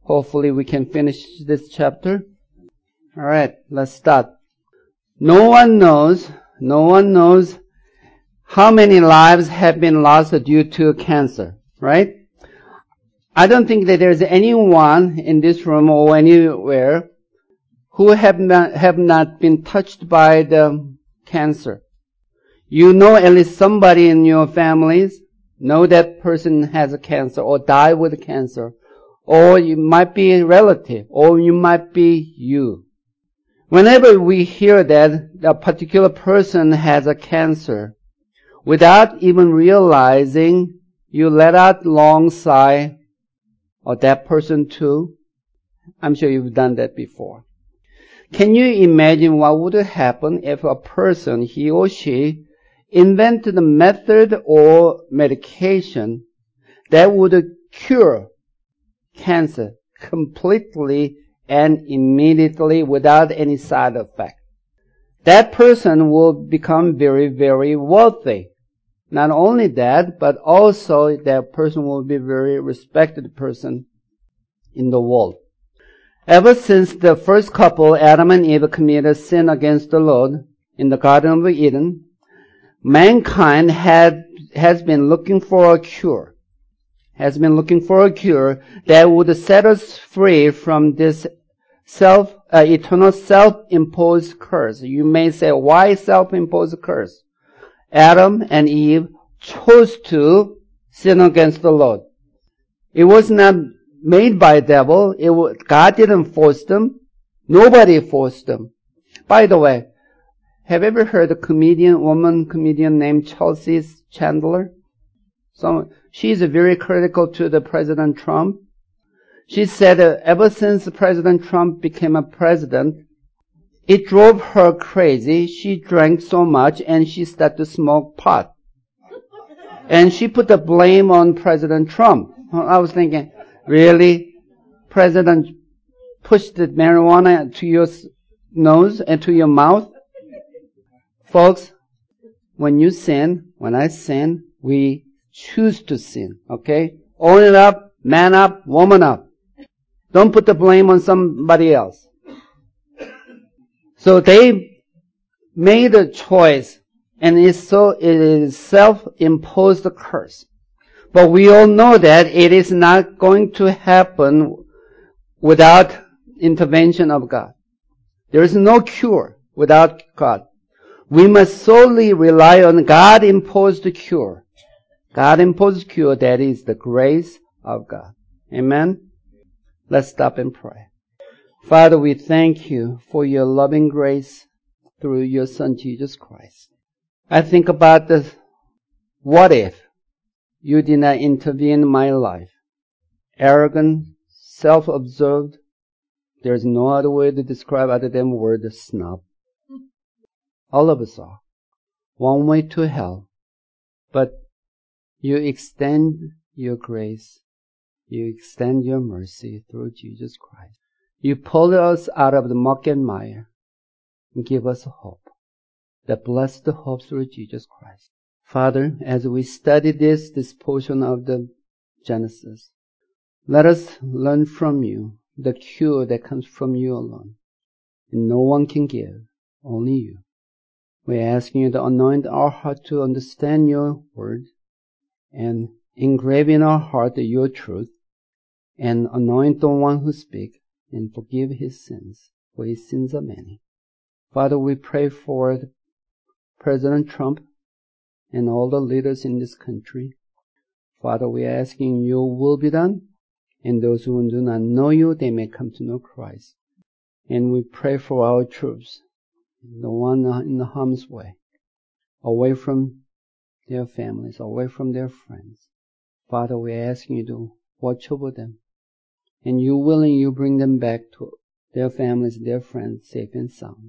Hopefully we can finish this chapter. All right, let's start. No one knows how many lives have been lost due to cancer, right? I don't think that there's anyone in this room or anywhere who have not been touched by the cancer. You know at least somebody in your families know that person has a cancer or died with cancer. Or you might be a relative, or you might be you. Whenever we hear that a particular person has a cancer, without even realizing, you let out a long sigh, or that person too. I'm sure you've done that before. Can you imagine what would happen if a person, he or she, invented a method or medication that would cure cancer completely and immediately without any side effect? That person will become very, very wealthy. Not only that, but also that person will be a very respected person in the world. Ever since the first couple, Adam and Eve, committed sin against the Lord in the Garden of Eden, mankind has been looking for a cure. That would set us free from this eternal self-imposed curse. You may say, why self-imposed curse? Adam and Eve chose to sin against the Lord. It was not made by the devil. God didn't force them. Nobody forced them. By the way, have you ever heard a woman comedian named Chelsea Chandler? She's very critical to the President Trump. She said ever since President Trump became a president, it drove her crazy. She drank so much and she started to smoke pot. And she put the blame on President Trump. I was thinking, really? President pushed the marijuana to your nose and to your mouth? Folks, when I sin, we choose to sin, okay? Own it up, man up, woman up. Don't put the blame on somebody else. So they made a choice, and it is self-imposed curse. But we all know that it is not going to happen without intervention of God. There is no cure without God. We must solely rely on God-imposed cure. God-imposed cure, that is the grace of God. Amen? Let's stop and pray. Father, we thank you for your loving grace through your Son, Jesus Christ. I think about what if you did not intervene in my life? Arrogant, self-absorbed. There's no other way to describe other than the word snob. All of us are. One way to hell. But you extend your grace. You extend your mercy through Jesus Christ. You pull us out of the muck and mire and give us a hope. The blessed hope through Jesus Christ. Father, as we study this portion of the Genesis, let us learn from you the cure that comes from you alone. And no one can give, only you. We're asking you to anoint our heart to understand your word and engrave in our heart your truth, and anoint the one who speaks and forgive his sins, for his sins are many. Father, we pray for President Trump and all the leaders in this country. Father, we are asking your will be done, and those who do not know you, they may come to know Christ. And we pray for our troops, the one in the harm's way, away from their families, away from their friends. Father, we are asking you to watch over them. And you willing, you bring them back to their families, their friends, safe and sound.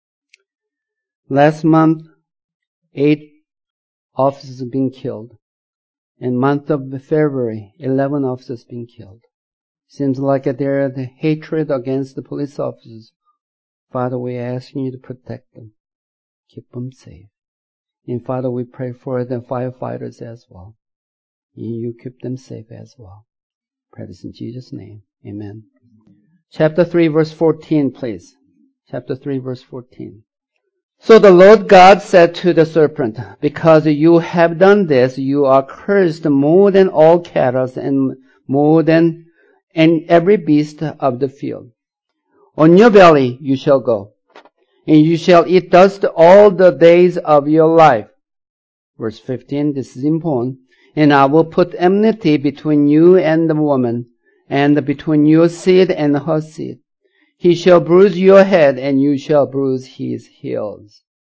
Last month, 8 officers have been killed. In month of February, 11 officers been killed. Seems like there is hatred against the police officers. Father, we are asking you to protect them. Keep them safe. And Father, we pray for the firefighters as well. You keep them safe as well. Pray this in Jesus' name. Amen. Chapter 3, verse 14, please. Chapter 3, verse 14. So the Lord God said to the serpent, because you have done this, you are cursed more than all cattle and more than every beast of the field. On your belly you shall go, and you shall eat dust all the days of your life. Verse 15, this is important. And I will put enmity between you and the woman, and between your seed and her seed. He shall bruise your head, and you shall bruise his heel.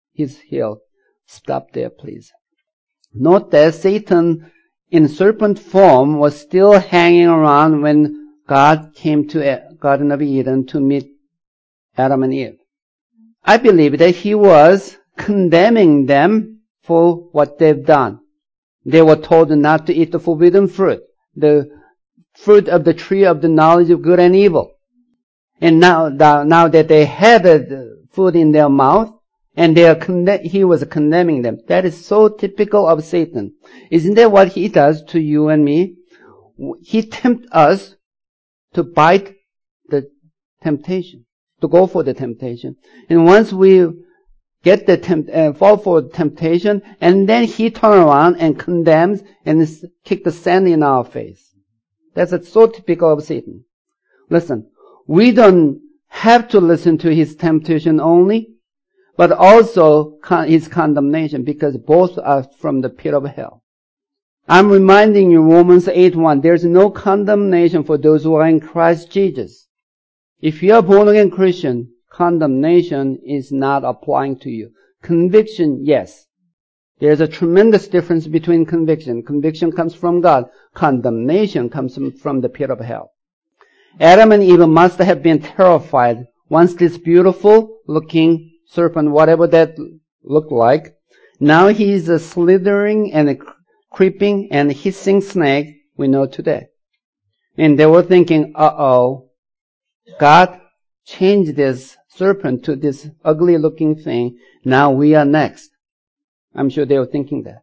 Stop there, please. Note that Satan in serpent form was still hanging around when God came to Garden of Eden to meet Adam and Eve. I believe that he was condemning them for what they've done. They were told not to eat the forbidden fruit, the fruit of the tree of the knowledge of good and evil. And now that they had the food in their mouth, and he was condemning them. That is so typical of Satan. Isn't that what he does to you and me? He tempts us to bite the temptation, to go for the temptation. And once we get the fall for temptation, and then he turns around and condemns and kick the sand in our face. That's so typical of Satan. Listen, we don't have to listen to his temptation only, but also his condemnation, because both are from the pit of hell. I'm reminding you, Romans 8:1, there's no condemnation for those who are in Christ Jesus. If you are born again Christian, condemnation is not applying to you. Conviction, yes. There's a tremendous difference between conviction. Conviction comes from God. Condemnation comes from the pit of hell. Adam and Eve must have been terrified once this beautiful looking serpent, whatever that looked like, now he's a slithering and a creeping and hissing snake we know today. And they were thinking, uh-oh, God changed this serpent to this ugly looking thing. Now we are next. I'm sure they were thinking that.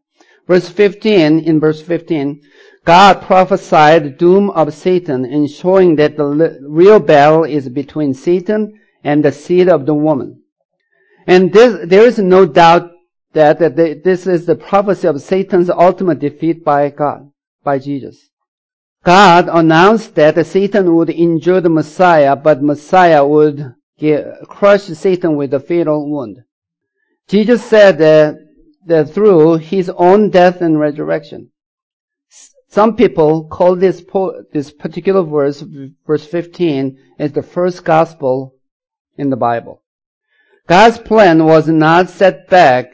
In verse 15, God prophesied the doom of Satan in showing that the real battle is between Satan and the seed of the woman. And there is no doubt that this is the prophecy of Satan's ultimate defeat by God, by Jesus. God announced that Satan would injure the Messiah, but Messiah would crush Satan with a fatal wound. Jesus said that through his own death and resurrection. Some people call this particular verse 15, as the first gospel in the Bible. God's plan wasn't set back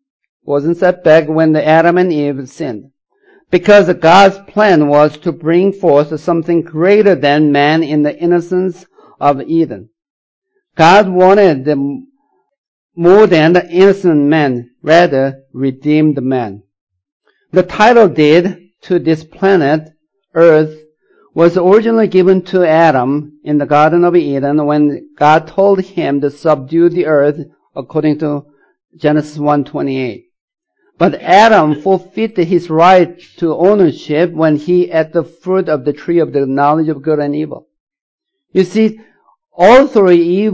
when the Adam and Eve sinned. Because God's plan was to bring forth something greater than man in the innocence of Eden. God wanted more than the innocent man, rather redeemed man. The title deed to this planet, Earth, was originally given to Adam in the Garden of Eden when God told him to subdue the earth according to Genesis 1:28. But Adam forfeited his right to ownership when he ate the fruit of the tree of the knowledge of good and evil. You see, all through Eve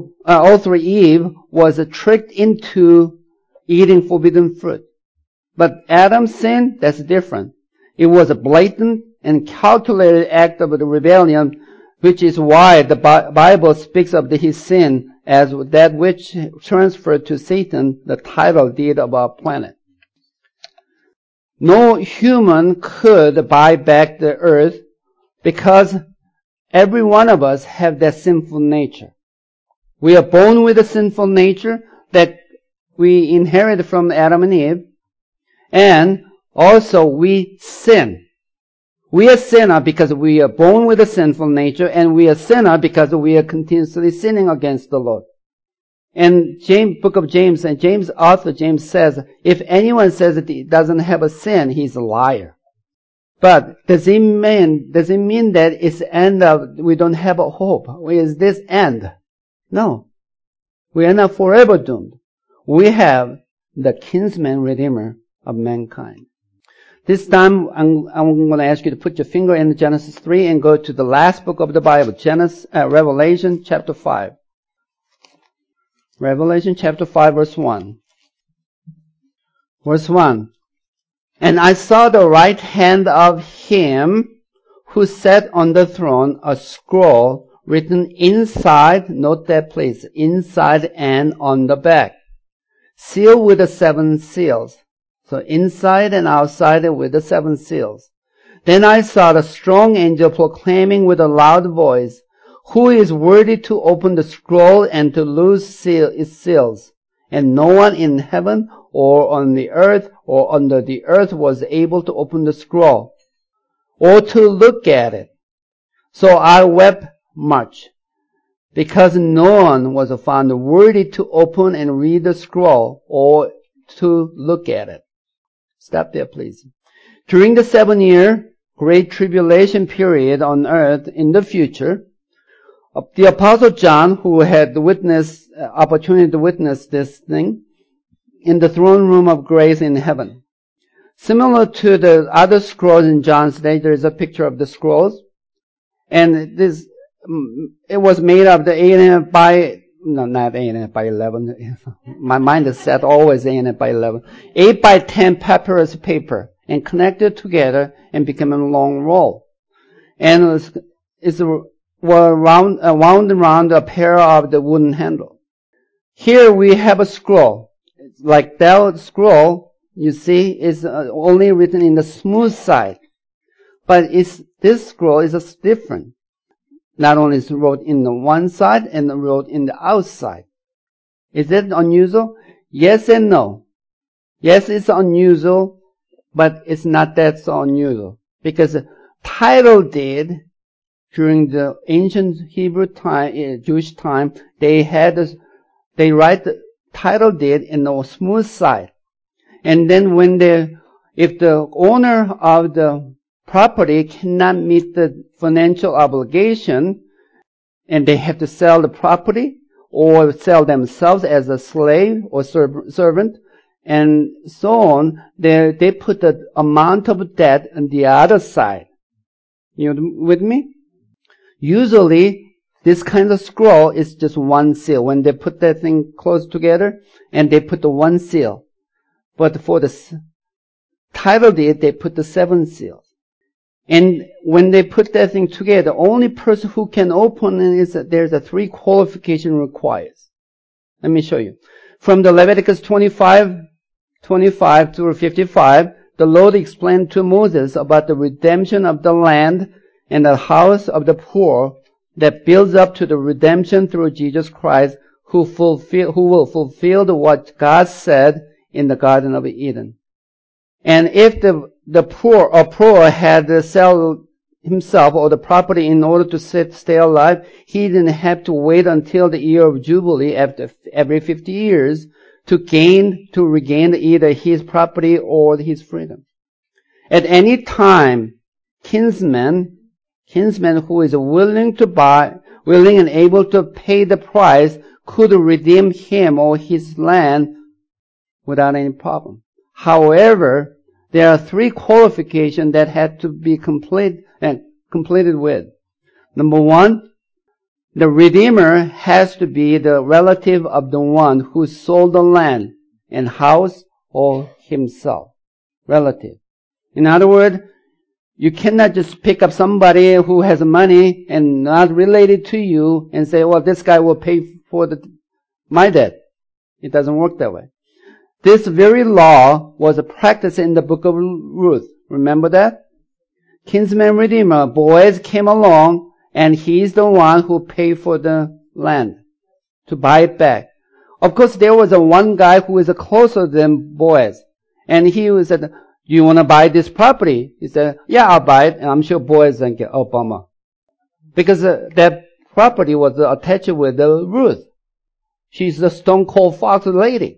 was tricked into eating forbidden fruit. But Adam's sin, that's different. It was a blatant and calculated act of the rebellion, which is why the Bible speaks of his sin as that which transferred to Satan the title deed of our planet. No human could buy back the earth because every one of us have that sinful nature. We are born with a sinful nature that we inherited from Adam and Eve, and also we sin. We are sinner because we are born with a sinful nature, and we are sinner because we are continuously sinning against the Lord. In book of James, and author James says, if anyone says that he doesn't have a sin, he's a liar. But does it mean that it's the end of, we don't have a hope? Is this end? No. We are not forever doomed. We have the kinsman redeemer of mankind. This time, I'm going to ask you to put your finger in Genesis 3 and go to the last book of the Bible, Revelation chapter 5. Revelation chapter 5, verse 1. Verse 1. And I saw the right hand of him who sat on the throne, a scroll written inside, note that please, inside and on the back, sealed with the 7 seals. So inside and outside with the 7 seals. Then I saw the strong angel proclaiming with a loud voice, who is worthy to open the scroll and to loose its seals? And no one in heaven or on the earth or under the earth was able to open the scroll or to look at it. So I wept much, because no one was found worthy to open and read the scroll or to look at it. Stop there, please. During the 7-year great tribulation period on earth in the future, the Apostle John, who had the opportunity to witness this thing in the throne room of grace in heaven. Similar to the other scrolls in John's day, there is a picture of the scrolls. And it was made of the 8.5 by, no, not 8.5 by 11. My mind is set always 8.5 by 11. 8 by 10 papyrus paper and connected together and became a long roll. And it's wound around a pair of the wooden handle. Here we have a scroll. Like that scroll, you see, is only written in the smooth side. But this scroll is different. Not only is it wrote in the one side and wrote in the outside. Is it unusual? Yes and no. Yes, it's unusual, but it's not that so unusual. Because title deed, during the ancient Hebrew time, Jewish time, they write the title deed in the smooth side. And then if the owner of the property cannot meet the financial obligation, and they have to sell the property or sell themselves as a slave or servant, and so on, they put the amount of debt on the other side. You with me? Usually, this kind of scroll is just one seal. When they put that thing close together, and they put the one seal. But for the title deed, they put the 7 seals. And when they put that thing together, the only person who can open it is that there's 3 qualification requires. Let me show you. From the Leviticus 25 through 55, the Lord explained to Moses about the redemption of the land and the house of the poor that builds up to the redemption through Jesus Christ, who will fulfill what God said in the Garden of Eden. And if the poor had to sell himself or the property in order to stay alive, he didn't have to wait until the year of Jubilee after every 50 years to regain either his property or his freedom. At any time, kinsman who is willing and able to pay the price could redeem him or his land without any problem. However, there are 3 qualifications that had to be completed with. Number 1, the redeemer has to be the relative of the one who sold the land and house or himself. Relative. In other words, you cannot just pick up somebody who has money and not related to you and say, well, this guy will pay for my debt. It doesn't work that way. This very law was practiced in the book of Ruth. Remember that? Kinsman Redeemer, Boaz came along, and he's the one who paid for the land to buy it back. Of course, there was one guy who is closer than Boaz, and he said, do you want to buy this property? He said, yeah, I'll buy it, and I'm sure Boaz didn't get Obama. Because that property was attached with Ruth. She's the stone cold fox lady.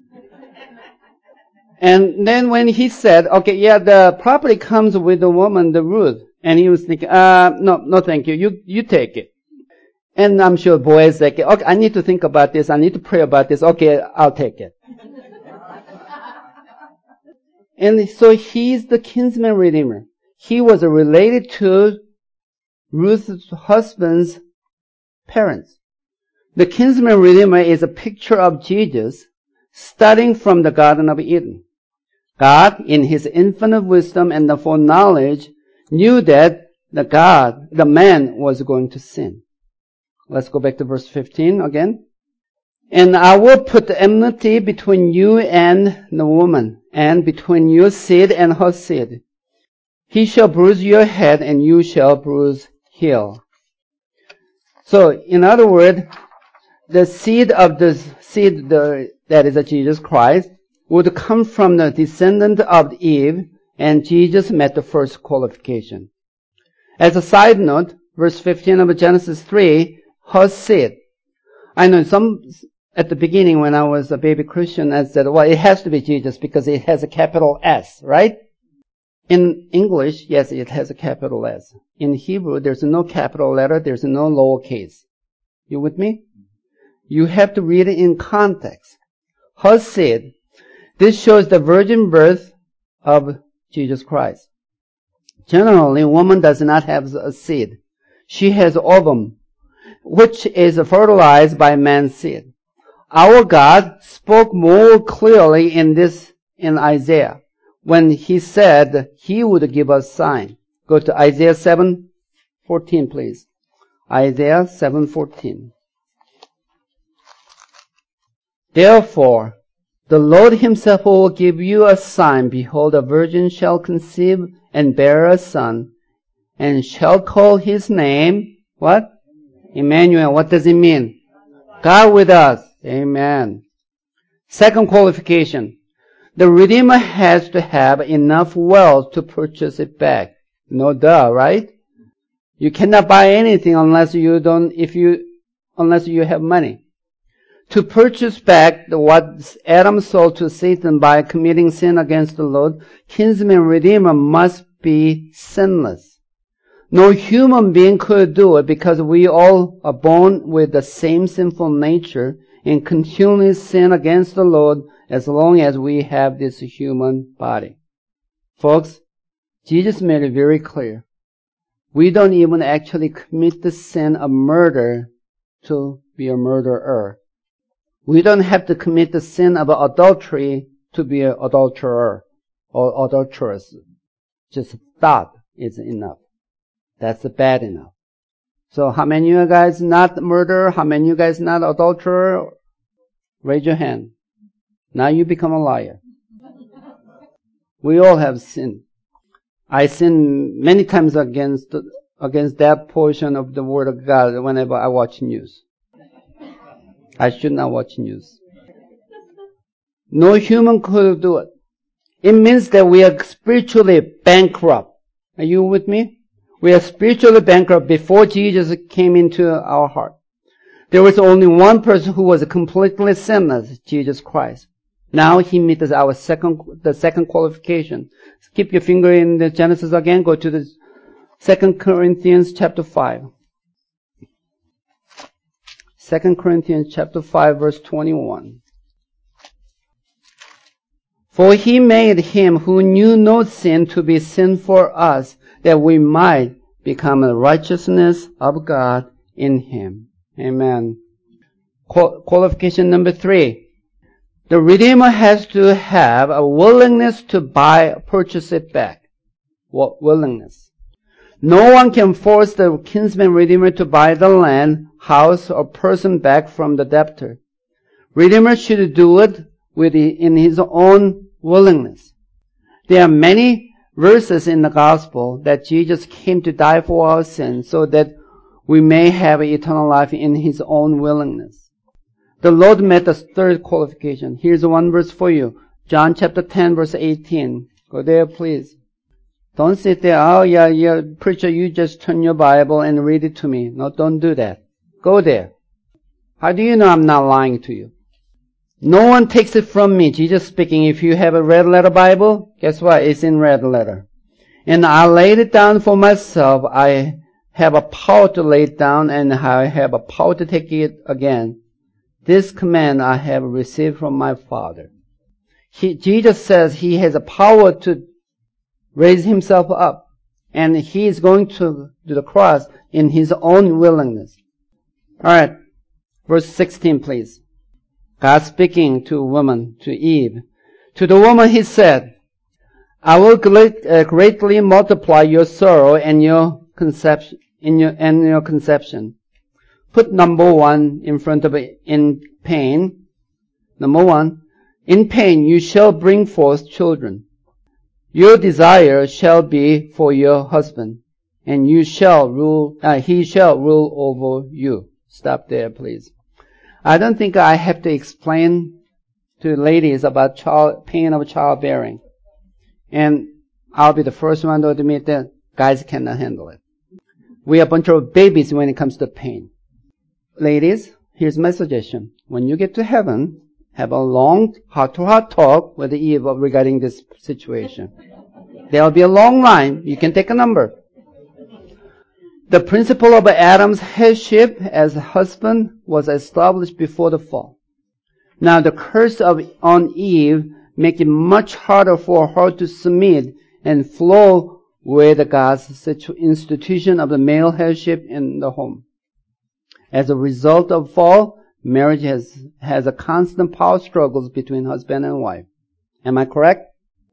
And then when he said, okay, yeah, the property comes with the woman, the Ruth. And he was thinking, no, thank you. You take it. And I'm sure Boaz said, okay, I need to think about this. I need to pray about this. Okay, I'll take it. And so he's the kinsman redeemer. He was related to Ruth's husband's parents. The kinsman redeemer is a picture of Jesus starting from the Garden of Eden. God, in his infinite wisdom and the foreknowledge, knew that the man was going to sin. Let's go back to verse 15 again. And I will put enmity between you and the woman, and between your seed and her seed. He shall bruise your head, and you shall bruise heel. So, in other words, the seed of the seed that is Jesus Christ would come from the descendant of Eve, and Jesus met the first qualification. As a side note, verse 15 of Genesis 3, her seed. I know at the beginning when I was a baby Christian, I said, well, it has to be Jesus because it has a capital S, right? In English, yes, it has a capital S. In Hebrew, there's no capital letter, there's no lowercase. You with me? You have to read it in context. Her seed. This shows the virgin birth of Jesus Christ. Generally, a woman does not have a seed. She has ovum, which is fertilized by man's seed. Our God spoke more clearly in Isaiah when he said he would give us sign. Go to Isaiah 7:14, please. Isaiah 7:14. Therefore, the Lord himself will give you a sign. Behold, a virgin shall conceive and bear a son, and shall call his name, what? Emmanuel. What does it mean? God with us. Amen. Second qualification. The Redeemer has to have enough wealth to purchase it back. No duh, right? You cannot buy anything unless you have money. To purchase back what Adam sold to Satan by committing sin against the Lord, kinsman redeemer must be sinless. No human being could do it because we all are born with the same sinful nature and continually sin against the Lord as long as we have this human body. Folks, Jesus made it very clear. We don't even actually commit the sin of murder to be a murderer. We don't have to commit the sin of adultery to be an adulterer or adulteress. Just thought is enough. That's bad enough. So how many of you guys not murderer? How many of you guys not adulterer? Raise your hand. Now you become a liar. We all have sinned. I sin many times against that portion of the Word of God whenever I watch news. I should not watch news. No human could do it. It means that we are spiritually bankrupt. Are you with me? We are spiritually bankrupt before Jesus came into our heart. There was only one person who was completely sinless, Jesus Christ. Now he meets the second qualification. Keep your finger in the Genesis again. Go to the 2 Corinthians chapter 5. 2 Corinthians chapter 5 verse 21. For he made him who knew no sin to be sin for us, that we might become the righteousness of God in him. Amen. Qualification number 3. The Redeemer has to have a willingness to purchase it back. What willingness? No one can force the kinsman Redeemer to buy the land, house, or person back from the debtor. Redeemer should do it in his own willingness. There are many verses in the gospel that Jesus came to die for our sins so that we may have eternal life in his own willingness. The Lord met the third qualification. Here's one verse for you. John chapter 10 verse 18. Go there, please. Don't sit there, oh yeah, preacher, you just turn your Bible and read it to me. No, don't do that. Go there. How do you know I'm not lying to you? No one takes it from me. Jesus speaking. If you have a red letter Bible, guess what? It's in red letter. And I laid it down for myself. I have a power to lay it down, and I have a power to take it again. This command I have received from my Father. Jesus says he has a power to raise himself up. And he is going to the cross in his own willingness. Alright. Verse 16, please. God speaking to woman, to Eve. To the woman he said, I will greatly multiply your sorrow and your conception, your conception. Put number 1 in front of it, in pain. Number 1, in pain you shall bring forth children. Your desire shall be for your husband, and he shall rule over you. Stop there, please. I don't think I have to explain to ladies about pain of childbearing. And I'll be the first one to admit that guys cannot handle it. We are a bunch of babies when it comes to pain. Ladies, here's my suggestion. When you get to heaven, have a long heart-to-heart talk with Eve regarding this situation. There'll be a long line. You can take a number. The principle of Adam's headship as a husband was established before the fall. Now the curse on Eve make it much harder for her to submit and flow with God's institution of the male headship in the home. As a result of fall, marriage has a constant power struggles between husband and wife. Am I correct?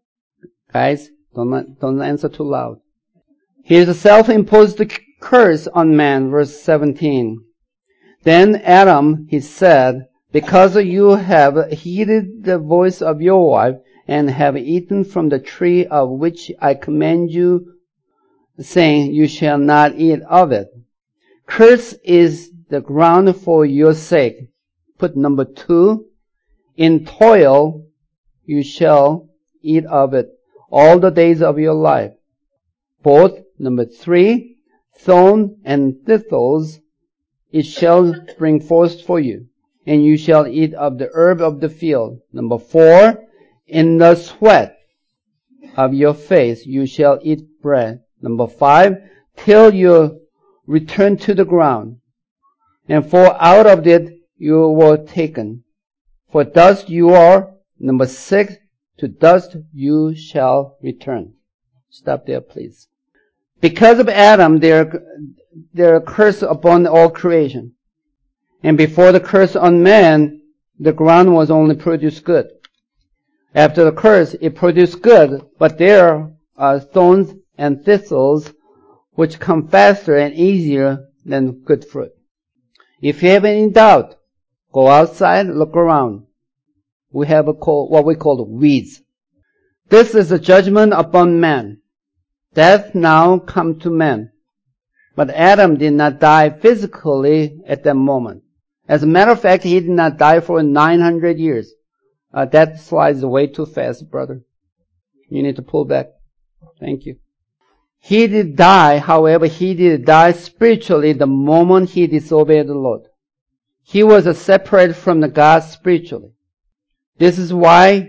Guys, don't answer too loud. Here's a self-imposed curse on man, verse 17. Then Adam, he said, because you have heeded the voice of your wife and have eaten from the tree of which I command you, saying, you shall not eat of it. Curse is the ground for your sake. Put number 2, in toil you shall eat of it all the days of your life. Both, number 3, thorn and thistles it shall bring forth for you, and you shall eat of the herb of the field. Number 4, in the sweat of your face you shall eat bread. Number 5, till you return to the ground. And for out of it you were taken. For dust you are. Number 6, to dust you shall return. Stop there, please. Because of Adam, there are curse upon all creation. And before the curse on man, the ground was only produced good. After the curse, it produced good, but there are thorns and thistles which come faster and easier than good fruit. If you have any doubt, go outside, look around. We have what we call weeds. This is a judgment upon man. Death now come to man. But Adam did not die physically at that moment. As a matter of fact, he did not die for 900 years. That slides way too fast, brother. You need to pull back. Thank you. He did die, however, he did die spiritually the moment he disobeyed the Lord. He was separated from the God spiritually. This is why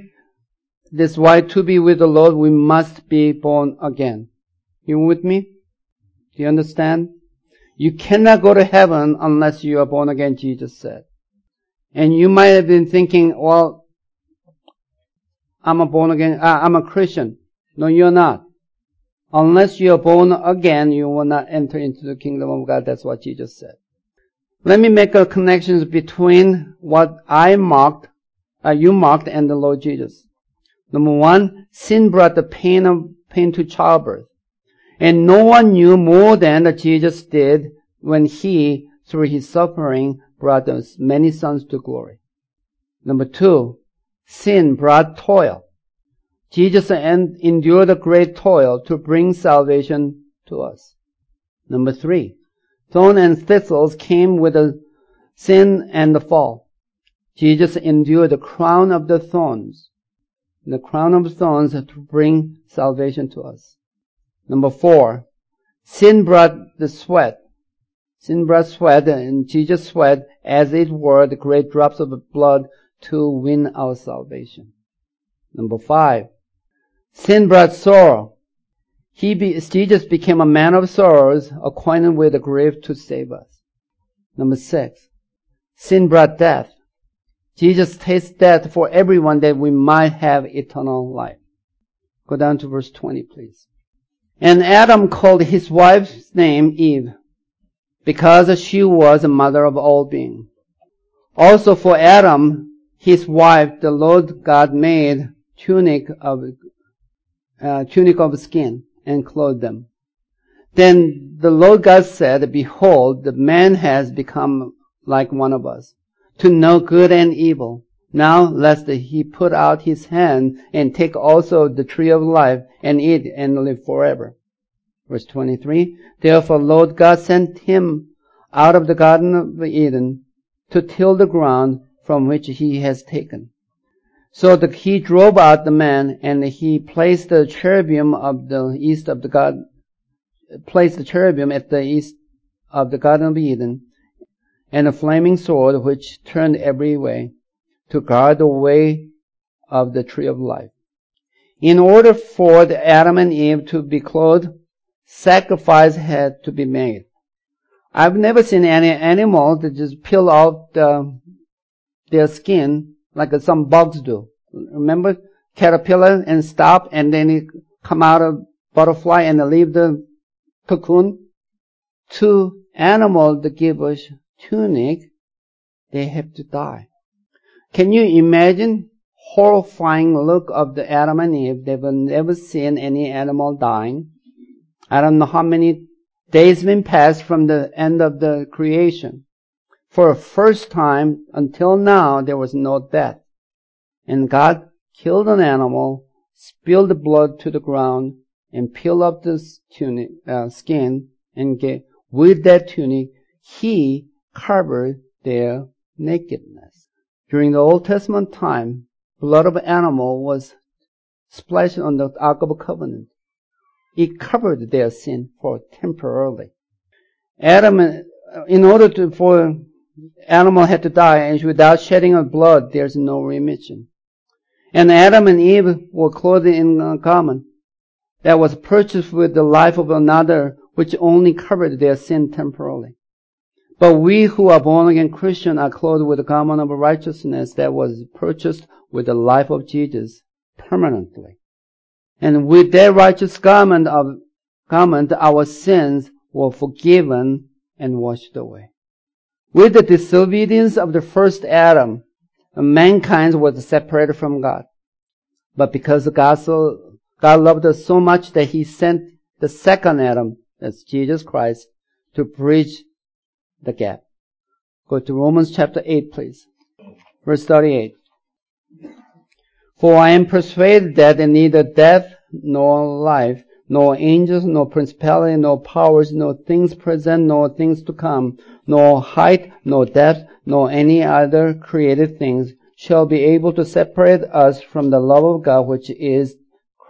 to be with the Lord, we must be born again. You with me? Do you understand? You cannot go to heaven unless you are born again, Jesus said. And you might have been thinking, well, I'm a Christian. No, you're not. Unless you are born again, you will not enter into the kingdom of God. That's what Jesus said. Let me make a connection between what you mocked, and the Lord Jesus. Number 1, sin brought the pain to childbirth. And no one knew more than that Jesus did when he, through his suffering, brought those many sons to glory. Number 2, sin brought toil. Jesus endured a great toil to bring salvation to us. Number 3, thorn and thistles came with the sin and the fall. Jesus endured the crown of the thorns. The crown of thorns to bring salvation to us. Number 4, sin brought the sweat. Sin brought sweat, and Jesus sweat as it were the great drops of blood to win our salvation. Number 5, sin brought sorrow. Jesus became a man of sorrows, acquainted with the grief to save us. Number 6, sin brought death. Jesus tasted death for everyone that we might have eternal life. Go down to verse 20, please. And Adam called his wife's name Eve, because she was the mother of all beings. Also for Adam, his wife, the Lord God made tunic of skin and clothed them. Then the Lord God said, Behold, the man has become like one of us, to know good and evil. Now lest he put out his hand and take also the tree of life and eat and live forever. Verse 23, Therefore Lord God sent him out of the Garden of Eden to till the ground from which he has taken. So he drove out the man, and he placed the cherubim at the east of the Garden of Eden, and a flaming sword which turned every way, to guard the way of the tree of life. In order for the Adam and Eve to be clothed, sacrifice had to be made. I've never seen any animal that just peel off their skin like some bugs do. Remember caterpillar and stop, and then it come out of butterfly and leave the cocoon? To animals that give us tunic, they have to die. Can you imagine horrifying look of the Adam and Eve? They've never seen any animal dying. I don't know how many days been passed from the end of the creation. For the first time until now, there was no death. And God killed an animal, spilled the blood to the ground, and peeled up the tunic, skin, and with that tunic, He covered their nakedness. During the Old Testament time, blood of animal was splashed on the Ark of the Covenant. It covered their sin for temporarily. In order for animal had to die, and without shedding of blood, there's no remission. And Adam and Eve were clothed in a garment that was purchased with the life of another, which only covered their sin temporarily. But we who are born again Christian are clothed with the garment of righteousness that was purchased with the life of Jesus permanently. And with that righteous garment, our sins were forgiven and washed away. With the disobedience of the first Adam, mankind was separated from God. But because God loved us so much that He sent the second Adam, that's Jesus Christ, to bridge the gap. Go to Romans chapter 8, please. Verse 38. For I am persuaded that neither death nor life, nor angels, nor principality, nor powers, nor things present, nor things to come, nor height, nor depth, nor any other created things shall be able to separate us from the love of God which is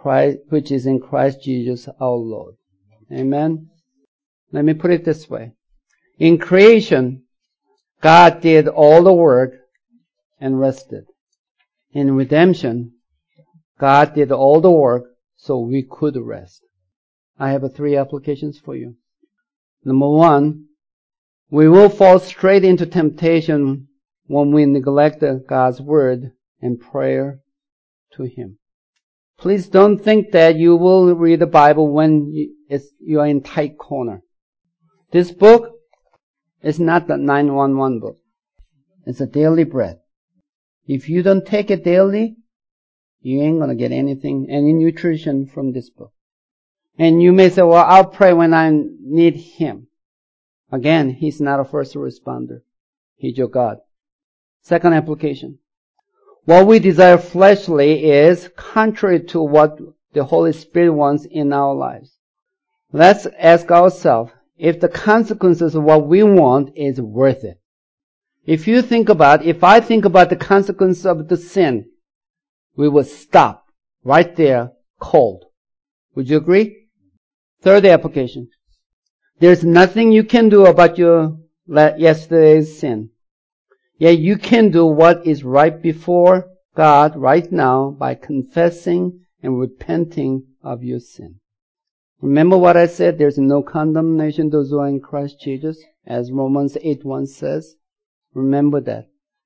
in Christ Jesus our Lord. Amen. Let me put it this way. In creation, God did all the work and rested. In redemption, God did all the work so we could rest. I have 3 applications for you. Number 1, we will fall straight into temptation when we neglect God's word and prayer to Him. Please don't think that you will read the Bible when you are in tight corner. This book is not the 911 book. It's a daily bread. If you don't take it daily, you ain't going to get anything, any nutrition from this book. And you may say, well, I'll pray when I need Him. Again, He's not a first responder. He's your God. Second application. What we desire fleshly is contrary to what the Holy Spirit wants in our lives. Let's ask ourselves if the consequences of what we want is worth it. If I think about the consequence of the sin, we will stop right there cold. Would you agree? Third application. There's nothing you can do about your yesterday's sin. Yet you can do what is right before God right now by confessing and repenting of your sin. Remember what I said? There's no condemnation to those who are in Christ Jesus, as Romans 8:1 says. Remember that.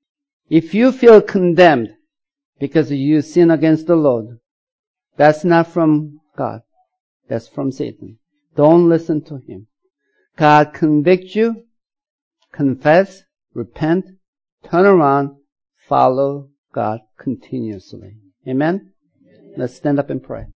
If you feel condemned because you sin against the Lord, that's not from God. That's from Satan. Don't listen to him. God convicts you, confess, repent, turn around, follow God continuously. Amen? Let's stand up and pray.